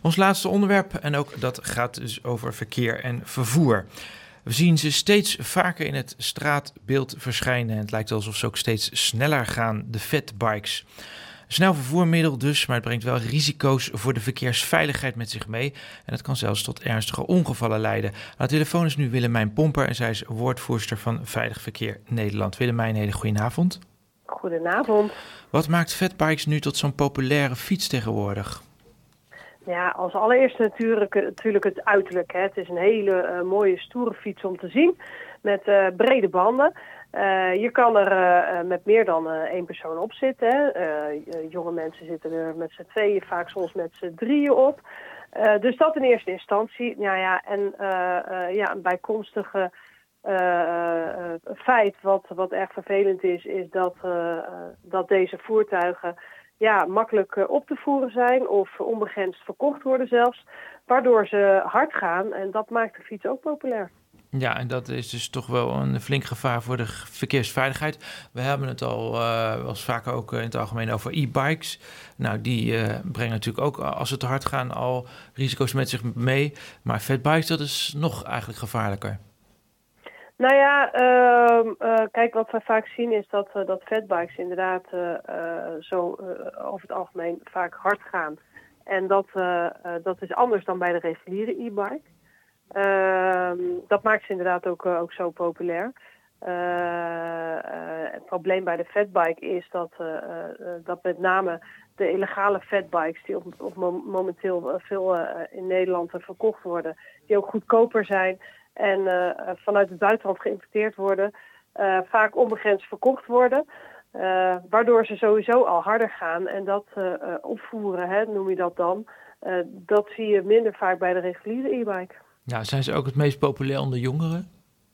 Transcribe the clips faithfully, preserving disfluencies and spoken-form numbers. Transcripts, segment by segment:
Ons laatste onderwerp, en ook dat gaat dus over verkeer en vervoer. We zien ze steeds vaker in het straatbeeld verschijnen. En het lijkt alsof ze ook steeds sneller gaan, de fatbikes. Een snel vervoermiddel dus, maar het brengt wel risico's voor de verkeersveiligheid met zich mee. En het kan zelfs tot ernstige ongevallen leiden. Aan de telefoon is nu Willemijn Pomper en zij is woordvoerster van Veilig Verkeer Nederland. Willemijn, een hele goedenavond. Goedenavond. Wat maakt fatbikes nu tot zo'n populaire fiets tegenwoordig? Ja, als allereerste natuurlijk, natuurlijk het uiterlijk. Hè. Het is een hele uh, mooie, stoere fiets om te zien met uh, brede banden. Uh, je kan er uh, met meer dan uh, één persoon op zitten. Hè. Uh, jonge mensen zitten er met z'n tweeën, vaak soms met z'n drieën op. Uh, dus dat in eerste instantie. Nou ja, en uh, uh, ja, een bijkomstige uh, uh, feit wat, wat erg vervelend is, is dat, uh, uh, dat deze voertuigen ja, makkelijk uh, op te voeren zijn of onbegrensd verkocht worden zelfs. Waardoor ze hard gaan en dat maakt de fiets ook populair. Ja, en dat is dus toch wel een flink gevaar voor de verkeersveiligheid. We hebben het al uh, wel eens vaker ook in het algemeen over e-bikes. Nou, die uh, brengen natuurlijk ook, als ze te hard gaan, al risico's met zich mee. Maar fatbikes, dat is nog eigenlijk gevaarlijker. Nou ja, uh, uh, kijk, wat we vaak zien is dat, uh, dat fatbikes inderdaad uh, uh, zo uh, over het algemeen vaak hard gaan. En dat, uh, uh, dat is anders dan bij de reguliere e-bike. Uh, dat maakt ze inderdaad ook, uh, ook zo populair. Uh, uh, het probleem bij de fatbike is dat, uh, uh, dat met name de illegale fatbikes die op, op momenteel veel uh, in Nederland uh, verkocht worden, die ook goedkoper zijn en uh, vanuit het buitenland geïmporteerd worden, uh, vaak onbegrensd verkocht worden. Uh, waardoor ze sowieso al harder gaan en dat uh, uh, opvoeren, hè, noem je dat dan, uh, dat zie je minder vaak bij de reguliere e-bike. Ja, zijn ze ook het meest populair onder jongeren?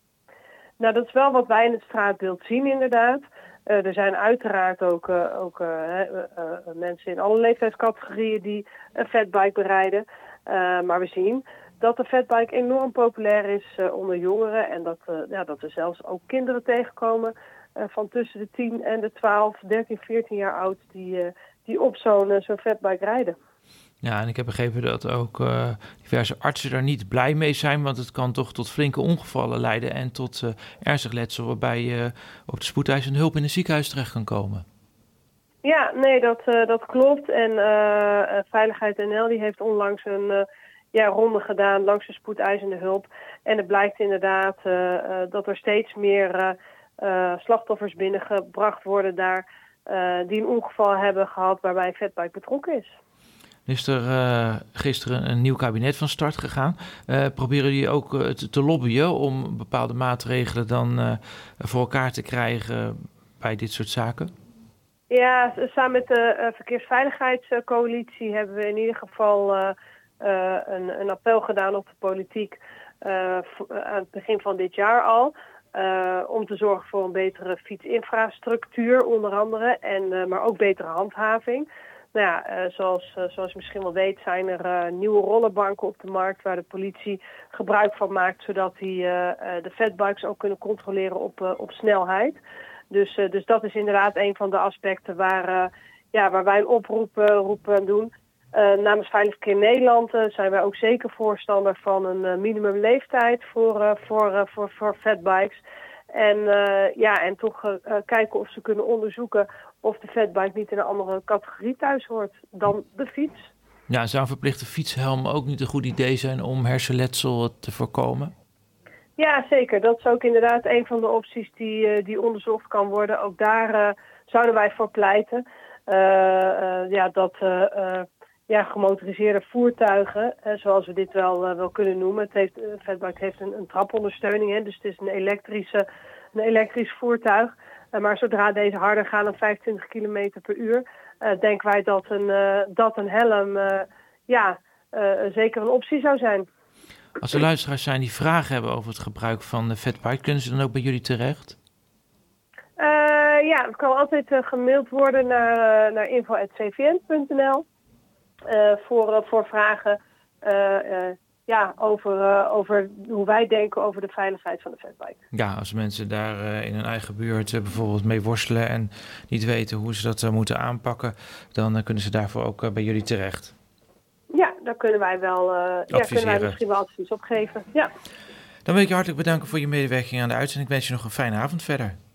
Nou, dat is wel wat wij in het straatbeeld zien inderdaad. Uh, er zijn uiteraard ook, uh, ook uh, uh, uh, mensen in alle leeftijdscategorieën die een fatbike berijden. Uh, maar we zien dat de fatbike enorm populair is uh, onder jongeren. En dat, uh, ja, dat er zelfs ook kinderen tegenkomen uh, van tussen de tien en de twaalf, dertien, veertien jaar oud die, uh, die op zo'n, uh, zo'n fatbike rijden. Ja, en ik heb begrepen dat ook uh, diverse artsen daar niet blij mee zijn, want het kan toch tot flinke ongevallen leiden en tot uh, ernstig letsel waarbij je uh, op de spoedeisende hulp in een ziekenhuis terecht kan komen. Ja, nee, dat, uh, dat klopt. En uh, Veiligheid N L die heeft onlangs een uh, ja, ronde gedaan langs de spoedeisende hulp. En het blijkt inderdaad uh, uh, dat er steeds meer uh, uh, slachtoffers binnengebracht worden daar uh, die een ongeval hebben gehad waarbij een fatbike betrokken is. Is er uh, gisteren een nieuw kabinet van start gegaan. Uh, proberen jullie ook uh, te, te lobbyen om bepaalde maatregelen dan uh, voor elkaar te krijgen bij dit soort zaken? Ja, samen met de uh, Verkeersveiligheidscoalitie hebben we in ieder geval uh, uh, een, een appel gedaan op de politiek uh, aan het begin van dit jaar al. Uh, om te zorgen voor een betere fietsinfrastructuur onder andere, en, uh, maar ook betere handhaving. Nou ja, uh, zoals, uh, zoals je misschien wel weet zijn er uh, nieuwe rollenbanken op de markt waar de politie gebruik van maakt, zodat die uh, uh, de fatbikes ook kunnen controleren op, uh, op snelheid. Dus, uh, dus dat is inderdaad een van de aspecten waar, uh, ja, waar wij een oproep uh, roepen doen. Uh, namens Veilig Verkeer Nederland uh, zijn wij ook zeker voorstander van een uh, minimumleeftijd voor, uh, voor, uh, voor, voor fatbikes. En, uh, ja, en toch uh, uh, kijken of ze kunnen onderzoeken of de fatbike niet in een andere categorie thuis hoort dan de fiets. Ja, zou een verplichte fietshelm ook niet een goed idee zijn om hersenletsel te voorkomen? Ja, zeker. Dat is ook inderdaad een van de opties die, uh, die onderzocht kan worden. Ook daar uh, zouden wij voor pleiten. Uh, uh, ja, dat uh, uh, ja, gemotoriseerde voertuigen, uh, zoals we dit wel, uh, wel kunnen noemen. Het heeft, uh, fatbike heeft een, een trapondersteuning, hè, dus het is een, elektrische, een elektrisch voertuig. Uh, maar zodra deze harder gaan dan vijfentwintig kilometer per uur, uh, denken wij dat een, uh, dat een helm uh, ja, uh, zeker een optie zou zijn. Als er luisteraars zijn die vragen hebben over het gebruik van de fatbike, kunnen ze dan ook bij jullie terecht? Uh, ja, het kan altijd uh, gemaild worden naar, uh, naar info at c v n punt n l uh, voor, uh, voor vragen uh, uh, ja, over, uh, over hoe wij denken over de veiligheid van de fatbike. Ja, als mensen daar uh, in hun eigen buurt uh, bijvoorbeeld mee worstelen en niet weten hoe ze dat uh, moeten aanpakken, dan uh, kunnen ze daarvoor ook uh, bij jullie terecht. Ja, daar kunnen wij wel uh, ja, kunnen wij misschien wel advies op geven. Ja. Dan wil ik je hartelijk bedanken voor je medewerking aan de uitzending. Ik wens je nog een fijne avond verder.